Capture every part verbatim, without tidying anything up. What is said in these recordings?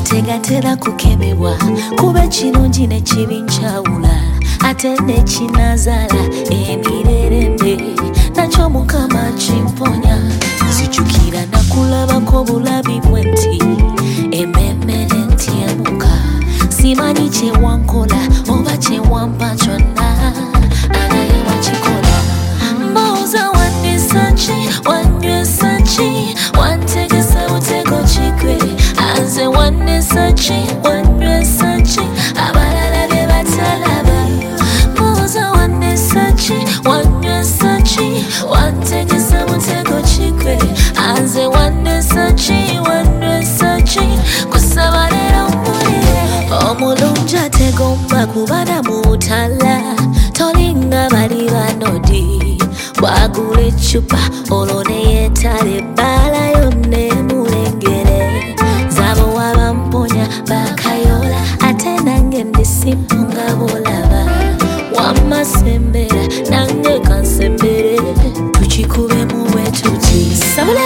tegatera kukemebwa kuba ekirungi n'ekibi njawula ate n'ekinazaala emirerembe nakyo Mukama kimponya nzijukira nakulabako bulabi bwe nti emmeeme ntyemuka simanyi kyewankola oba kyewampa kyonna anaye wakikola mbooza wandisa ki wanywesa ki wantegesa butego kigwe anze wandisa ki wanywesa ki abalala bye batalaba mbooza wandisa ki wanywesa ki wantegesa butego kigwe anze wandisa ki wanywesa ki kusaba leero mpulire omulungi ategomba kubana mu butala tolinga bali banodi bwagula ecupa olwo neyeetala ebbaala yonna emulengere zabo wabamponya bakayola ate nange ndi simpu nga bolaba wamasembera nange kansembere tukikube mu bwetuti sabula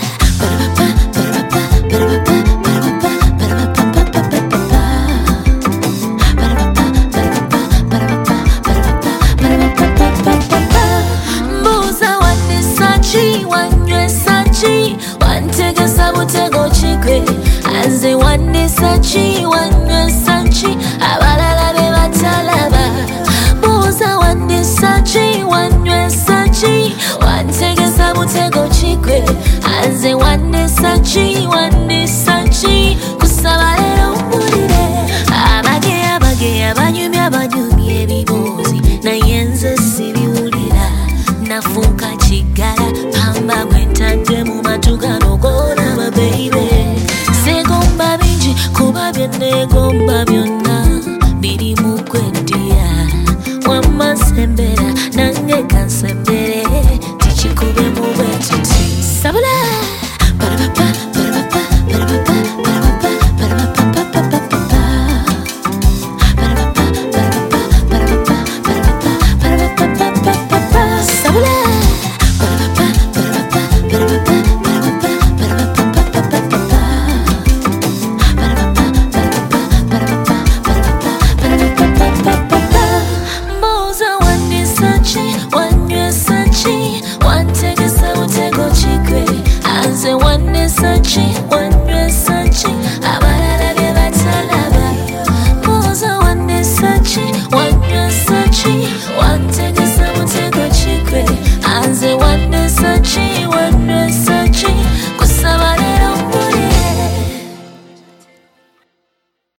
wantegesa butego kigwe anze wandisa ki wanywesa ki abalala be batalaba buuza wandisa ki wanywesa ki wantegesa butego kigwe anze wandisa ki wandisa ki kusaba leero mpulire abageya bageya banyumya banyumya ebibuuzi naye nze sibiwulira nafuuka kiggala pamba gwentadde mu matu gano golaba beibe segomba bingi kuba byenegomba byonna biri mu kweddiya wamasembera nange kansembere tikikube mu bwetuti sabula wantegesa butego kigwe anze wandisa ki wanywesa ki abalala bye batalaba buuza wandisa ki wanywesa ki wantegesa butego kigwe anze wandisa ki